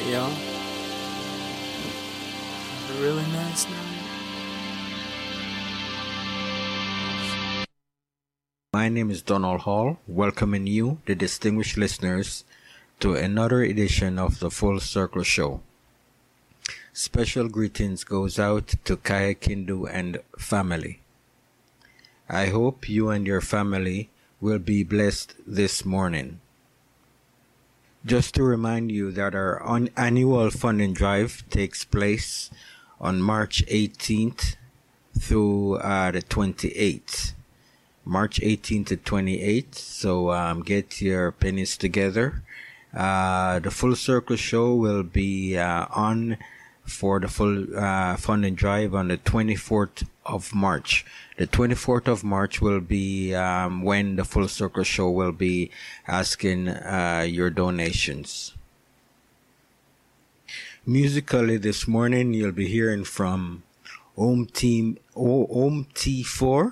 Yeah, a really nice night. My name is Donald Hall, welcoming you, the distinguished listeners, to another edition of the Full Circle Show. Special greetings goes out to Kaya Kindu and family. I hope you and your family will be blessed this morning. Just to remind you that our annual funding drive takes place on March 18th through the 28th. March 18th to 28th, so get your pennies together. The Full Circle Show will be on for the full funding drive on the 24th of March. The 24th of March will be when the Full Circle Show will be asking your donations. Musically this morning, you'll be hearing from Om T4,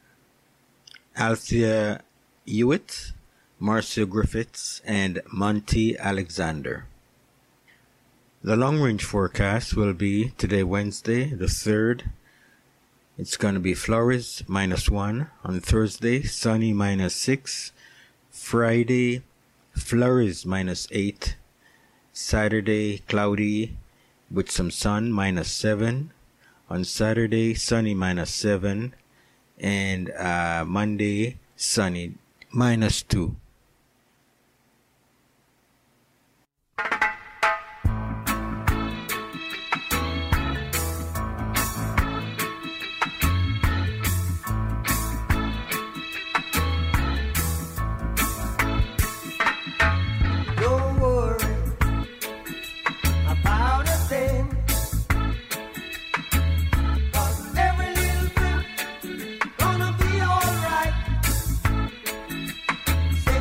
Althea Hewitt, Marcia Griffiths, and Monty Alexander. The long-range forecast will be today, Wednesday, the 3rd. It's going to be flurries, -1. On Thursday, sunny, -6. Friday, flurries, -8. Saturday, cloudy with some sun, -7. On Saturday, sunny, -7. And Monday, sunny, -2. Say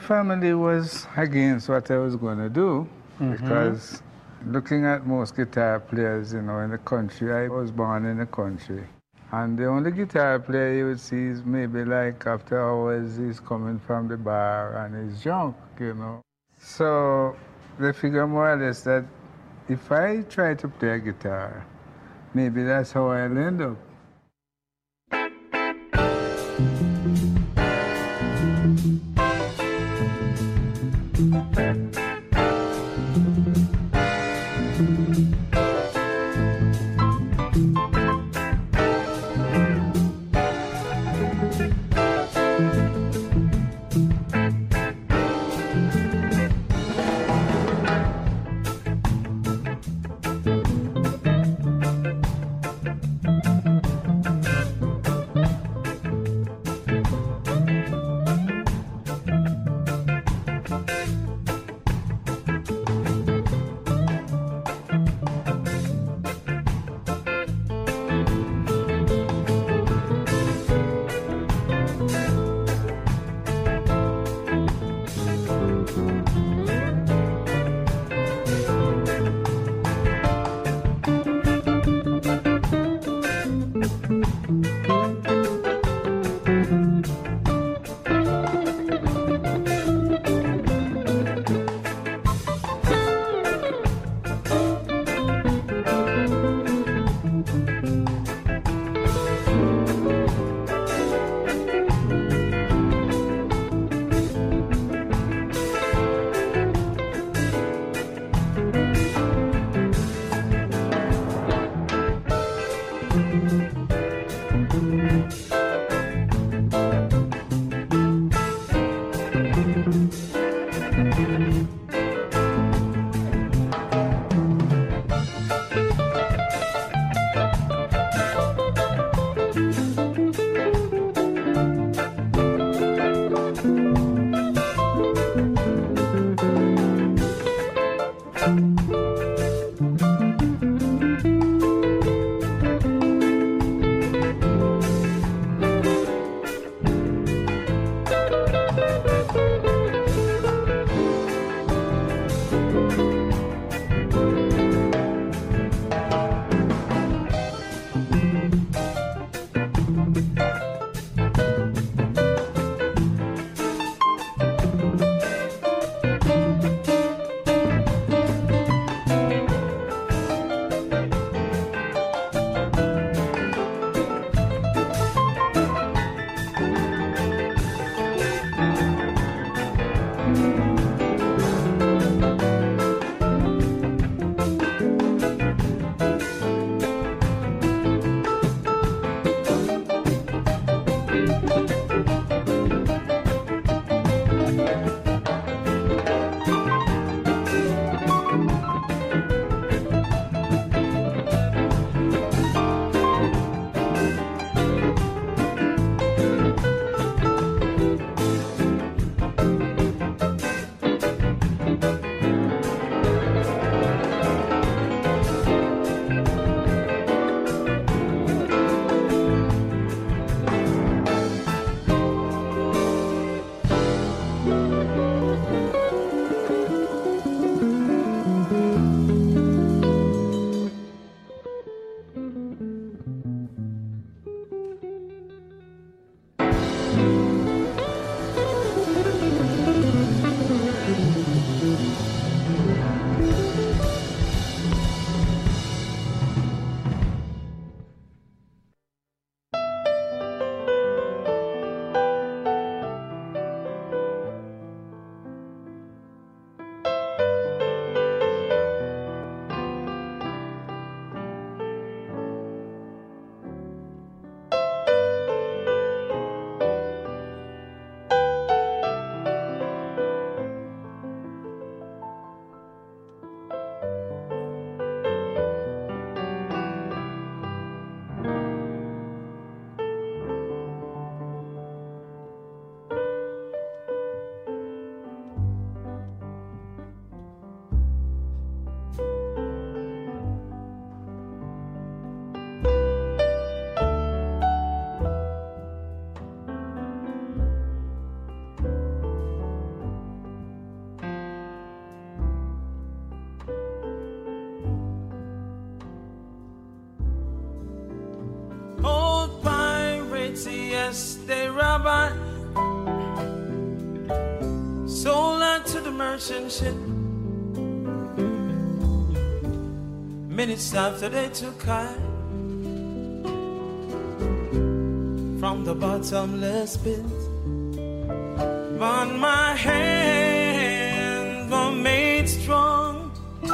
family was against what I was going to do because looking at most guitar players, in the country, I was born in the country. And the only guitar player you would see is maybe like after hours he's coming from the bar and he's drunk. So they figure more or less that if I try to play a guitar, maybe that's how I'll end up. yesterday, Rabbi, sold her to the merchant ship. Minutes after they took her from the bottomless pit, but my hands were made strong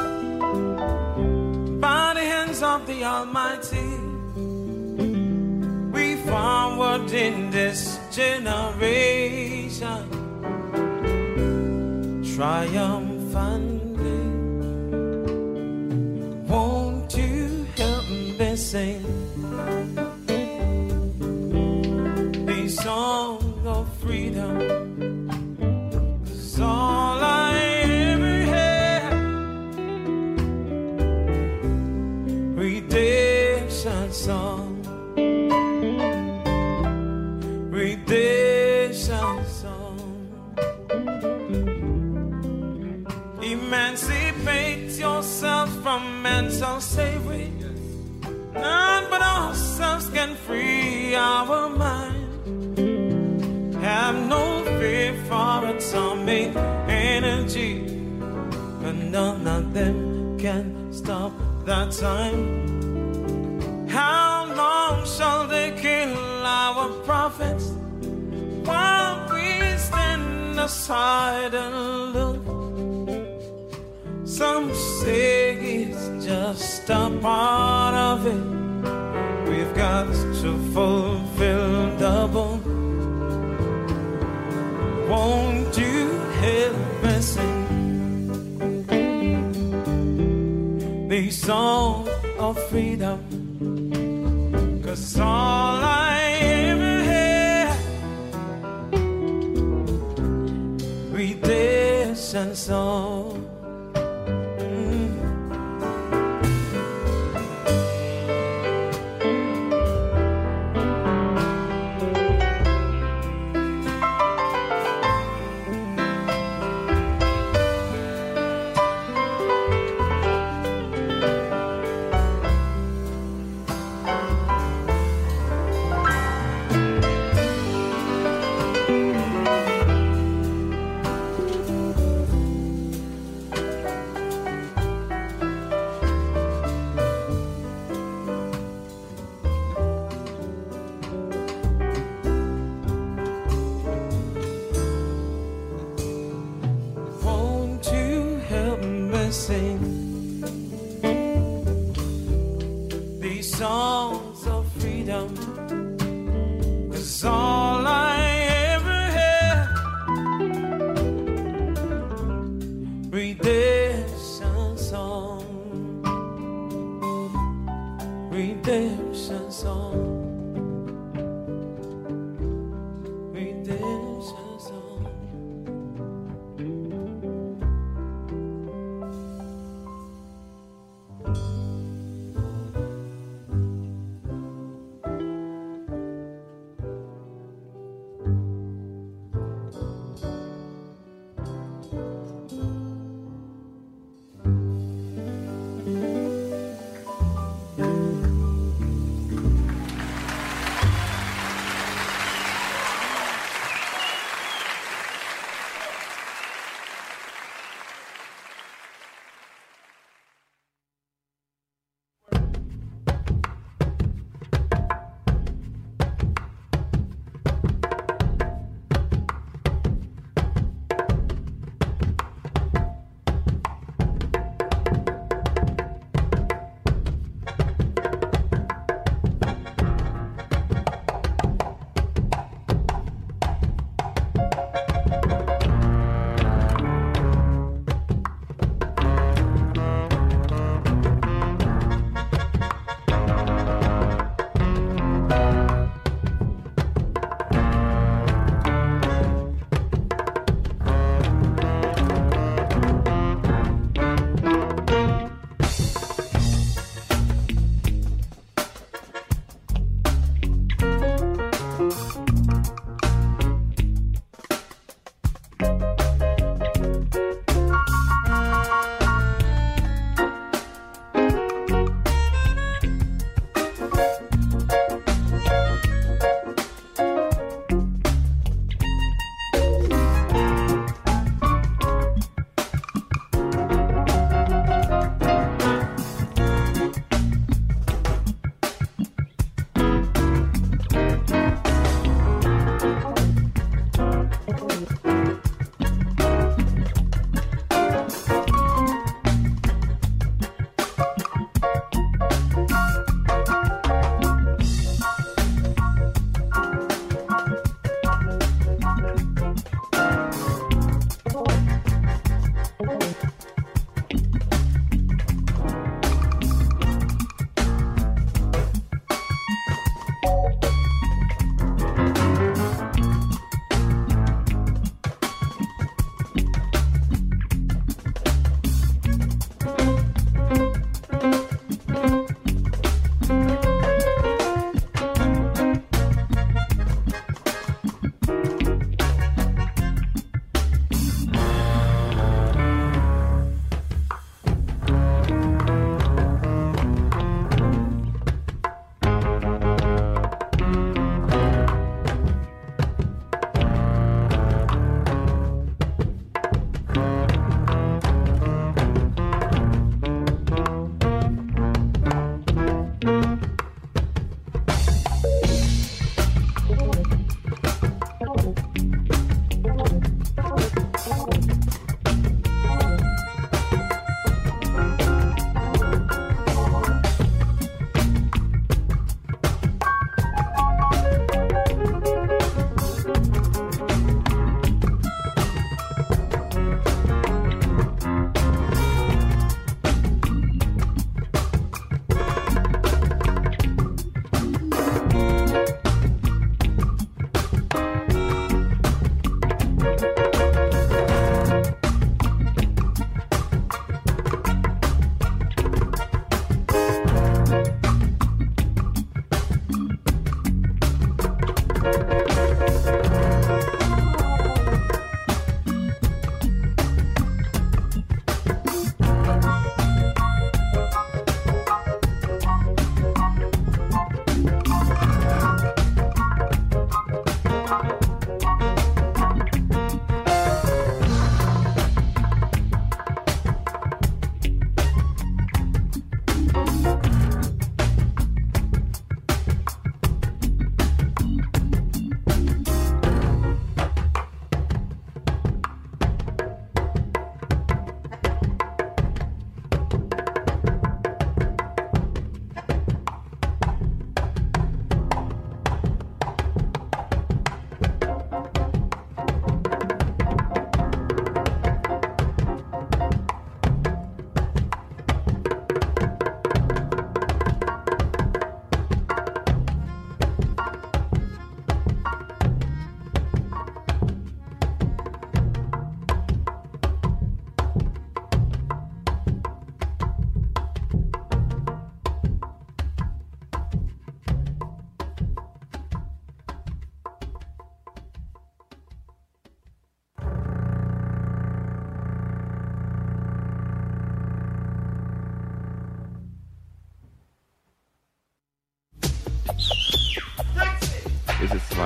by the hands of the Almighty. We forward in this generation triumphantly. Won't you help me sing these songs of freedom? 'Cause all I ever had, redemption song, redemption song. Emancipate yourself from mental slavery. None but ourselves can free our mind. Have no fear for atomic energy, and none of them can stop that time. How long shall they kill our prophets while we stand aside and look? Some say it's just a part of it. We've got to fulfill double. Won't you help me sing these songs of freedom? 'Cause all I ever had, redemption song. Sing these songs of freedom, 'cause all I ever had, redemption song, redemption song, redemption song.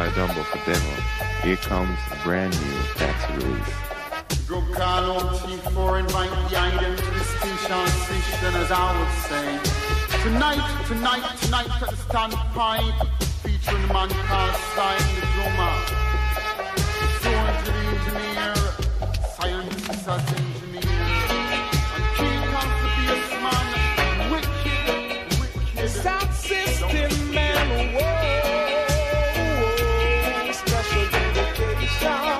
by Dumbo for demo. Here comes a brand new taxi release. Go call out T4, invite the item to the station system, as I would say. Tonight, at the standpipe, featuring the man called Sly the drummer. Soul to the engineer, scientist as engineer. And King comes to be a man, wicked. Sound system, man, whoa, special dedication.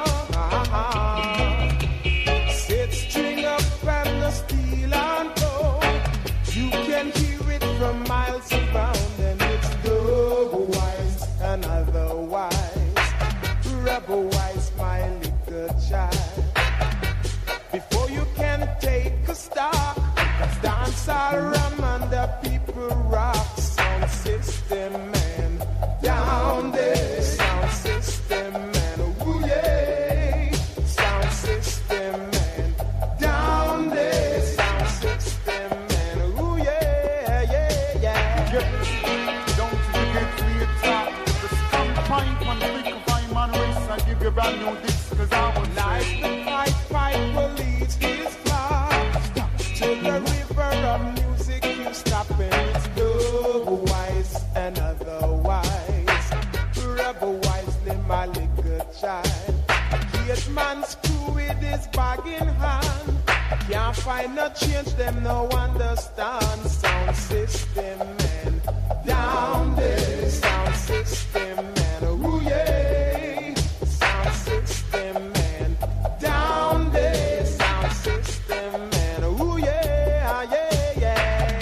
Sit string up and the steel and go. You can hear it from miles around, and it's double wise and otherwise. Rebel wise, my little child. Before you can take a stock, dance all around and the people rock. Sound system man, down there. Sound system man, ooh yeah. Sound system man, down there. Sound system man, ooh yeah, yeah, yeah. Don't forget we attack the standpipe on the big fine man race. I give you brand new discs, cause I would Like say. the pipe will lead his flock to the river of music. You stop and it's double wise and otherwise. Rebel wisely, my little child. Hate man screw with his bag in hand. Can't find no change, them no understand. Sound system man, down there. Sound system man, ooh yeah. Sound system man, down there. Sound system man, ooh yeah, yeah, yeah.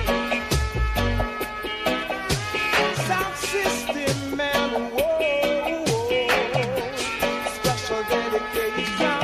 Sound system man, whoa, special dedication.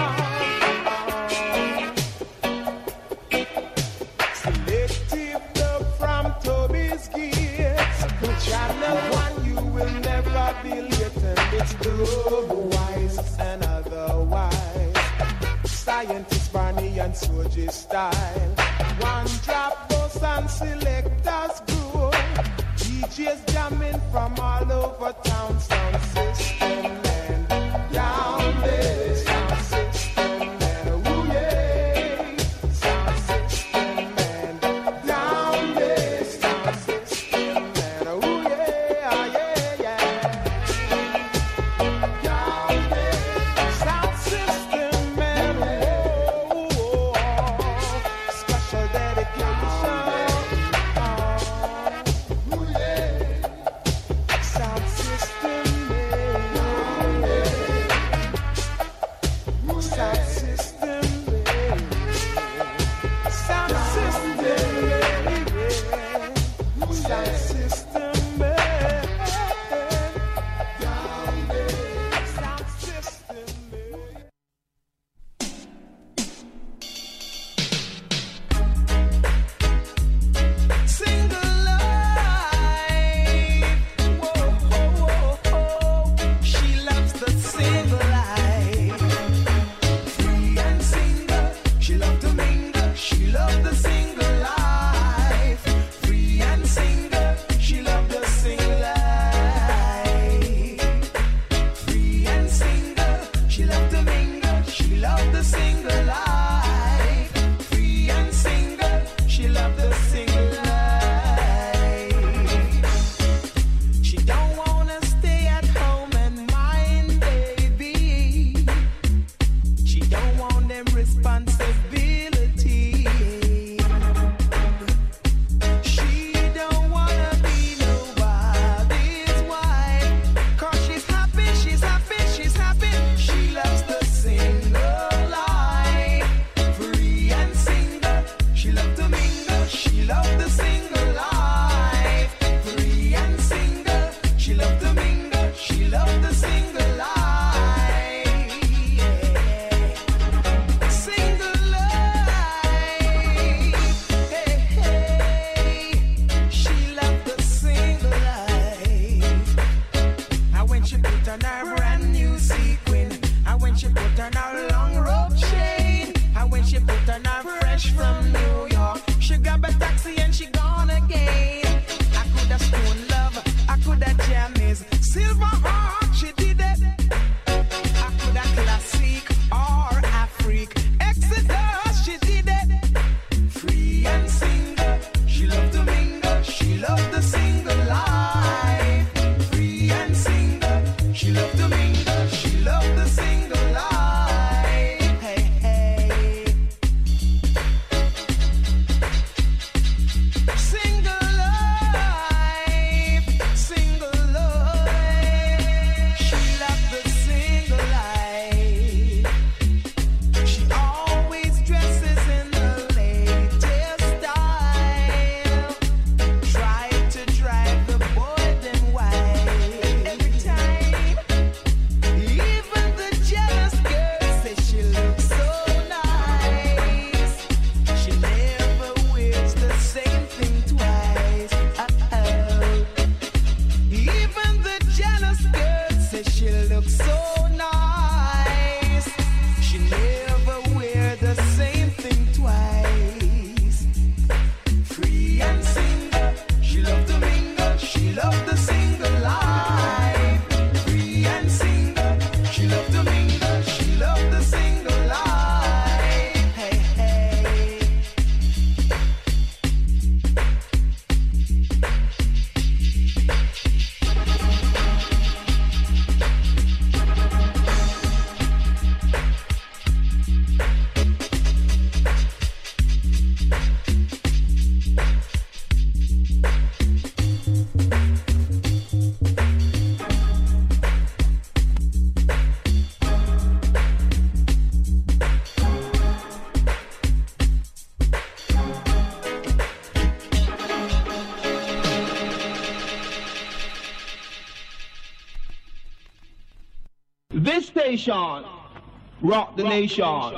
Selective love from Toby's Gates. Channel 1, you will never be late, and it's double wise and otherwise. Scientist Barney and Soji style. One drop boss and selectors grow. DJs jamming from all over town. Sound system man, down there. Sound system man, ooh yeah. Sound system man, down there. Sound system man, ooh yeah, yeah, yeah. Down there. Sound system man, whoa, special dedication. Ooh yeah. Sound system man. nation. Rock the nation.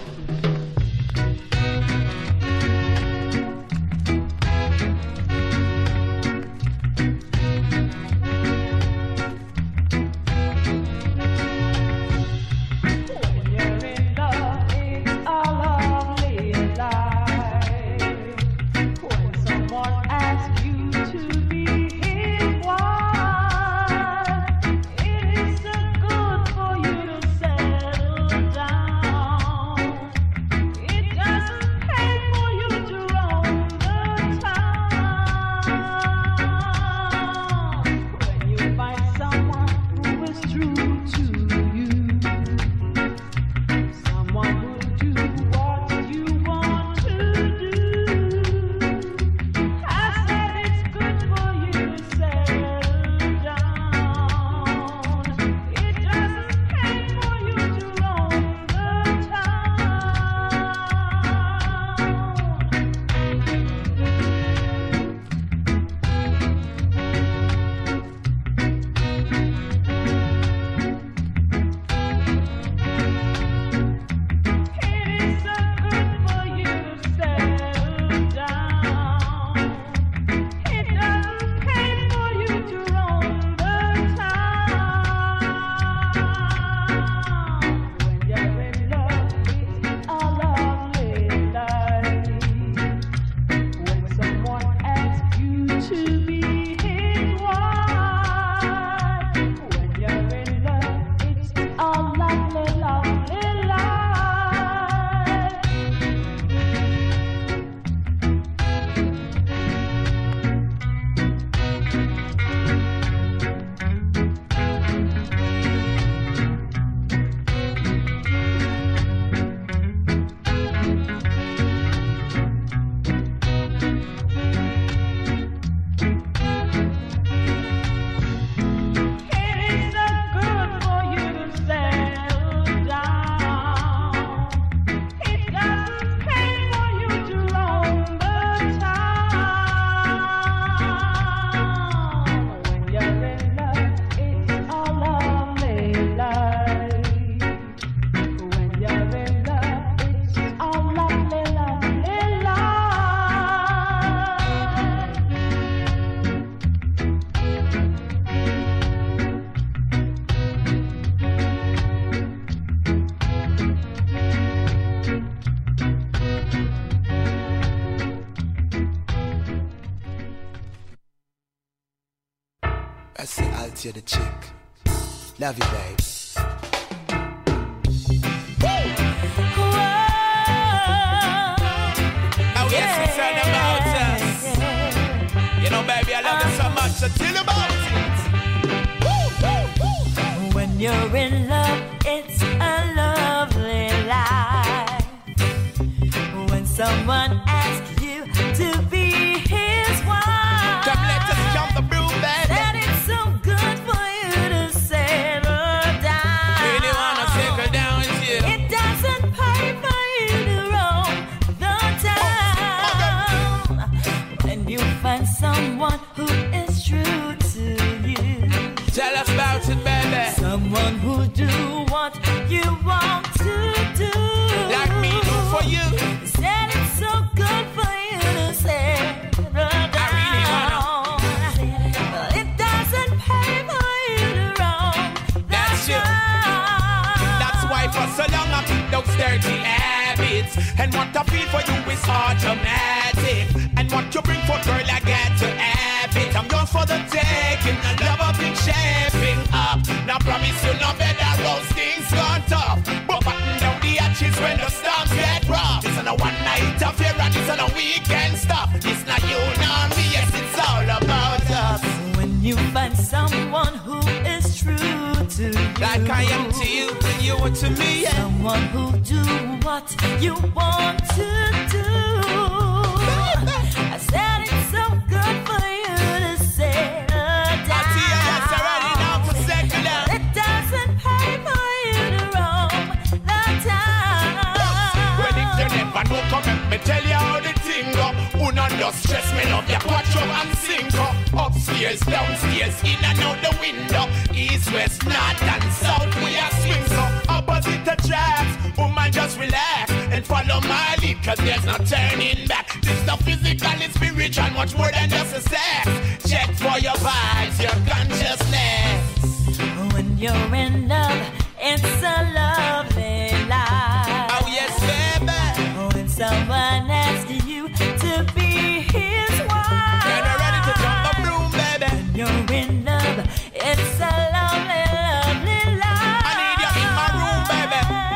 I say I'll tell the chick. Love you, babe. Oh, yes, it's all about us. You know, baby, I love you so much, so tell about it. When you're in love, it's a lovely life. When someone asks you to be his wife, come let us jump the broom, baby. That it's so good for you to settle down. Really wanna settle down with you. It doesn't pay for you to roam the town. When you find someone who is true to you, tell us about it, baby. Someone who do what you want to do, like me do for you. Said it's so good for you to settle down. I really wanna. But it doesn't pay for you to roam. That's you. That's why for so long I keep those dirty habits. And what I feel for you is automatic. And what you bring for girl, I got to have it. I'm yours for the taking. Love up in shaping up. Now promise you no better roast things gone tough. But button down the hatches when the storms get rough. This is a one night affair and this is a weekend stuff. It's not you nor me, yes, it's all about us. When you find someone who is true to you, like I am to you and you are to me, yeah. Someone who do what you want to do. I said it's so good for you to settle down. I see you, yes, already now for second down. It doesn't pay for you to roam the town. When if you never know, come let me tell you how the thing go. Who not just stress me, love you, watch up and sing up. Upstairs, downstairs, in and out the window. East, west, north and south, we are swing so. cause there's no turning back. This the physical and spiritual, much more than just a sex. Check for your vibes, your consciousness. When you're in love, it's a lovely life. Oh yes, baby. When someone asks you to be his wife, Get ready to jump the broom, baby. when you're in love, it's a lovely, lovely life. I need you in my room, baby.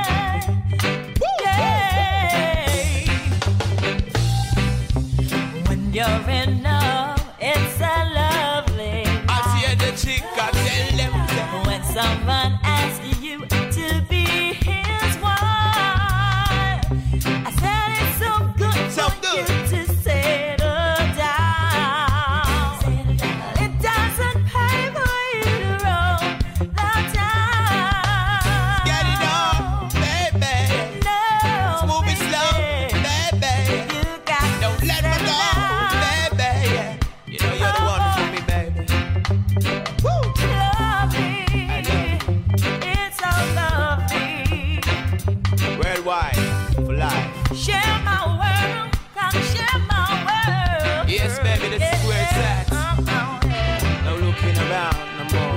Yeah. When you're in love, it's a lovely life. I see the chick, I tell them. When someone asks you to be his wife, I said it's so good So for good. you to settle down. It doesn't pay for you to roll the town. Get it on, baby. No, Move it slow, baby. you got Don't to let me settle go, down. baby. You know you're the one for me, baby. Woo! Lovely, it's so lovely. Worldwide, for life. Share my world, come share my world. Yes, baby, this is where it's at. No looking around no more.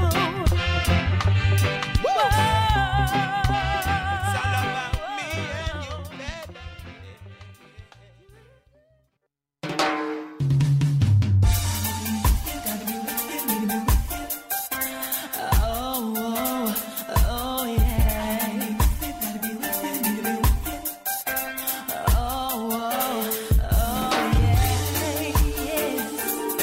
It's all about me and you, baby. Oh, yeah. Oh, yeah.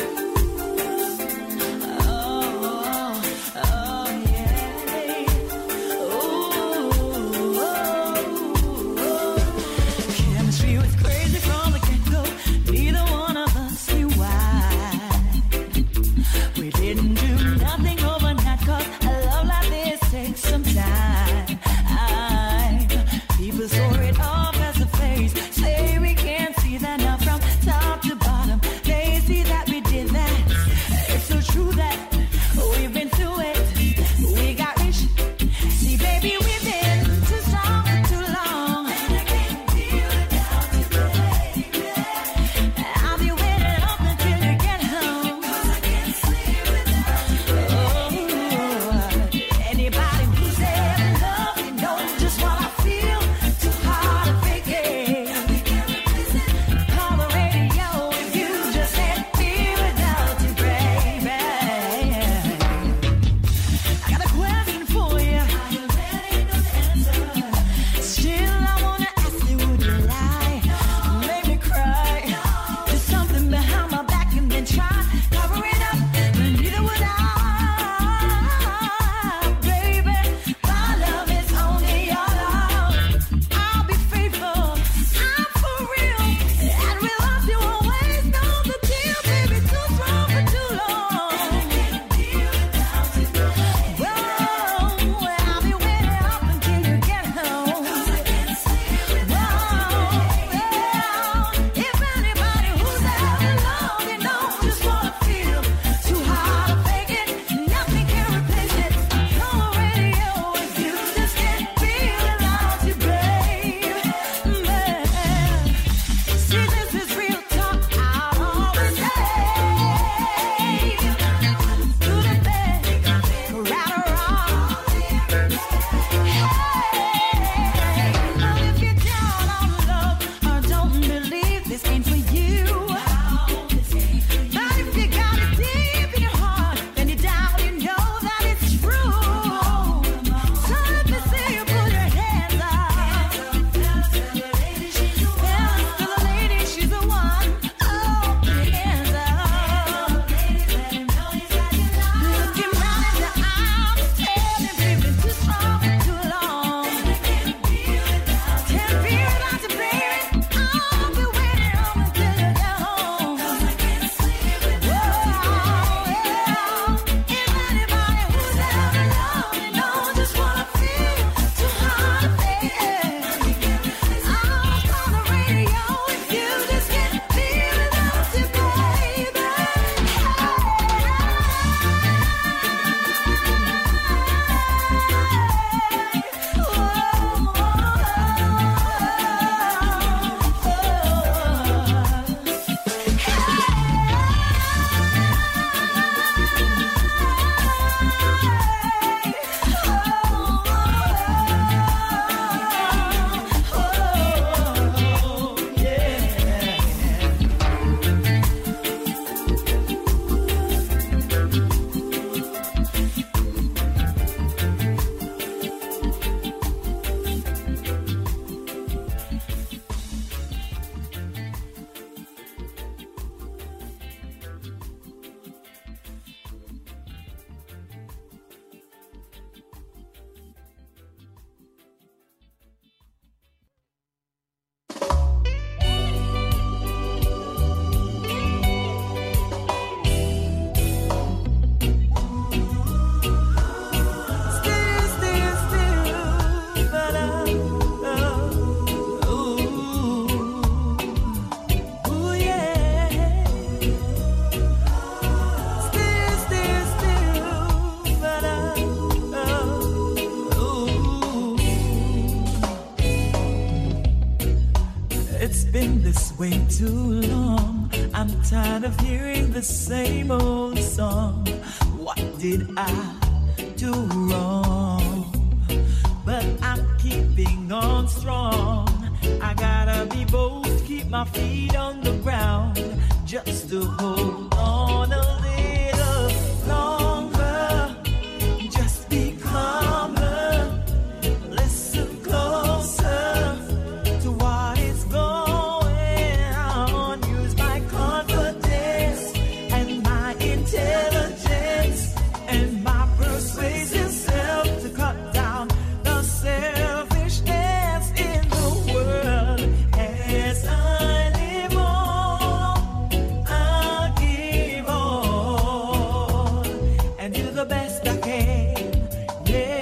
It's been this way too long. I'm tired of hearing the same old song. What did I do wrong? But I'm keeping on strong. I gotta be bold, keep my feet on the ground, just to hold on a little longer. Just be calmer, listen closer to what is going on. Use my confidence and my intelligence and my persuasive self to cut down the selfishness in the world. As I live on, I'll give on and do the best I can. Yeah.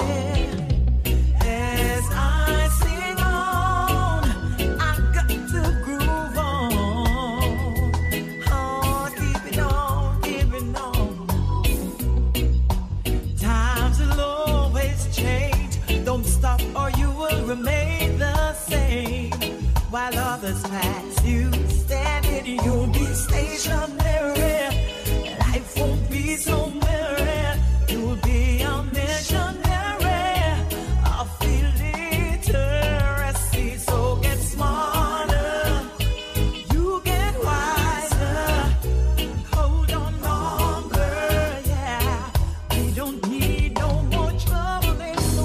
As I sing on, I've got to groove on. Oh, keep it on, keep it on. Times will always change. Don't stop or you will remain the same. While others pass you, standing, you'll be stationary. Life won't be so merry. You'll be a missionary of illiteracy. So get smarter, you get wiser. Hold on longer, yeah. We don't need no more trouble in the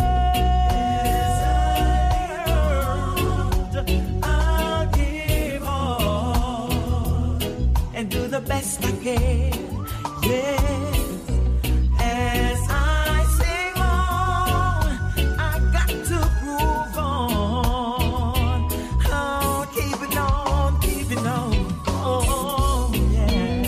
world. I'll give on and do the best I can. Yes. As I sing on, I got to groove on. Oh, keep it on, keep it on. Oh, yeah.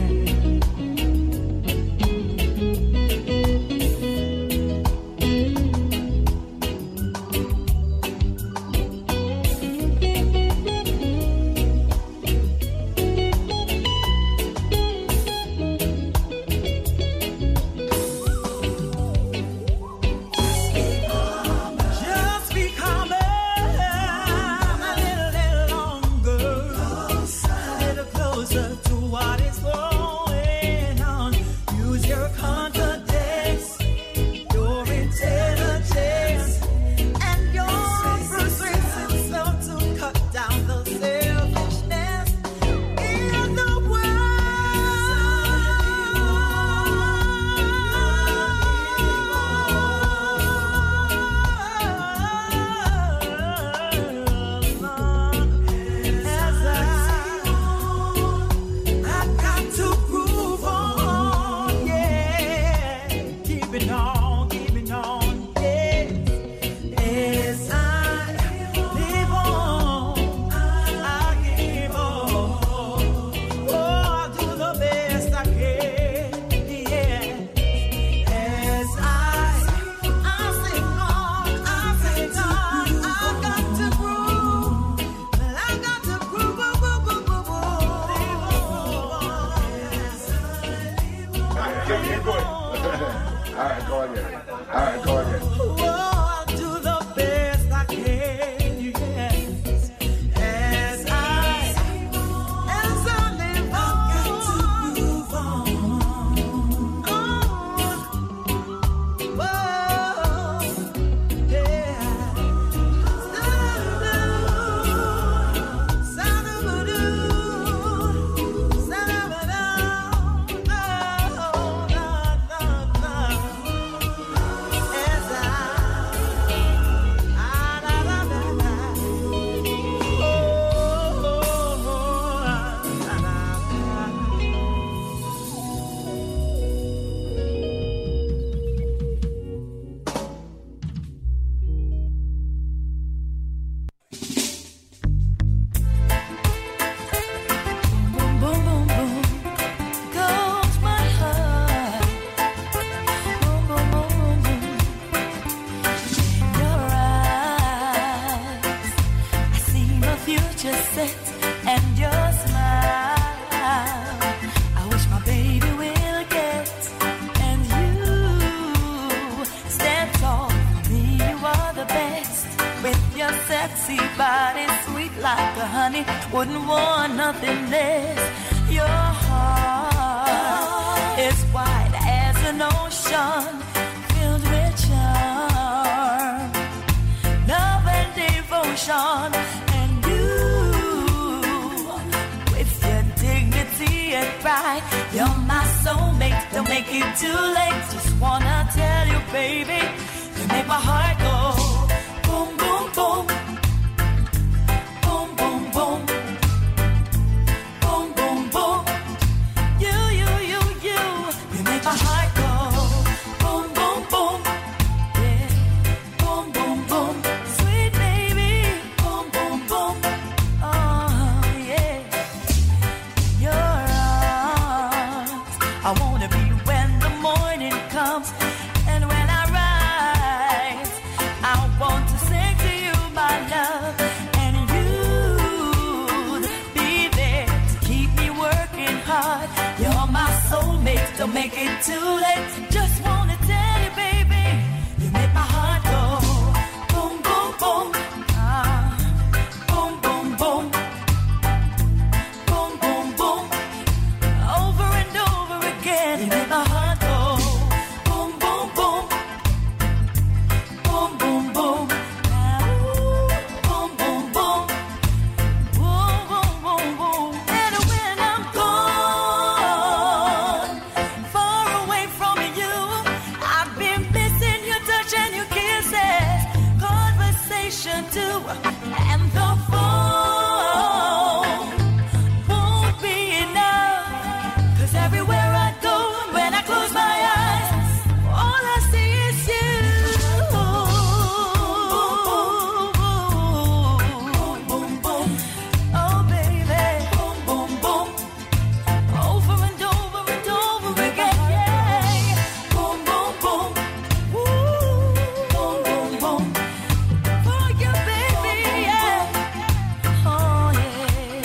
Just be calmer, a little longer, a little closer to what is going on. Use your confidence, your intelligence, and your persuasive self to cut down the selfishness in the I got to groove on, yeah. Keep it on, yes. As I live on, I'll give on. Oh, I'll do the best I can, yeah. As I sing on, I've got to groove. Well, I got to groove, live All right, go again. Oh, I'll do the best I can, yes. As I live on, I've got to groove on. Whoa, yeah. Boom, boom, boom, boom, goes my heart. Boom, boom, boom, boom, boom. In your eyes, I see my future set and your smile. I wish my baby will get, and you stand tall for me. You are the best with your sexy spicy body, sweet like a honey, wouldn't want nothing less. Your heart is wide as an ocean, filled with charm, love and devotion. And you, with your dignity and pride, you're my soulmate. Don't make it too late. Just wanna tell you, baby, you make my heart go boom, boom, boom. Boom, boom, boom. Boom, boom, boom. You make my heart go boom, boom, boom. Yeah. Boom, boom, boom. Sweet baby. Boom, boom, boom. Oh, yeah. Your arms, I wanna be when the morning comes. And when I rise, I want to sing to you, my love. And you'd be there to keep me working hard. You're my soulmate, don't make it too late. Just wanna tell you, baby, you make my heart go boom, boom, boom. Boom, boom, boom. Boom, boom, boom. Over and over again, you make my heart go boom, boom, boom. Boom, boom, boom. Now, boom, boom, boom. Boom, boom, boom, boom. And when I'm gone, far away from you, I've been missing your touch and your kisses, conversation too, and the phone won't be enough. 'Cause everywhere I go, when I close my eyes, all I see is you. Boom, boom, boom. Oh, baby. Boom, boom, boom. Over and over and over again, yeah. Boom, boom, boom. Ooh. Boom, boom, boom. For you, baby, yeah. Oh, yeah.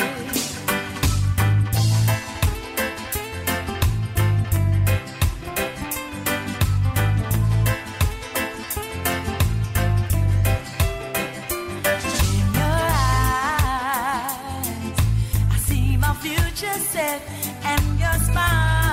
In your eyes, I see my future set, and your smile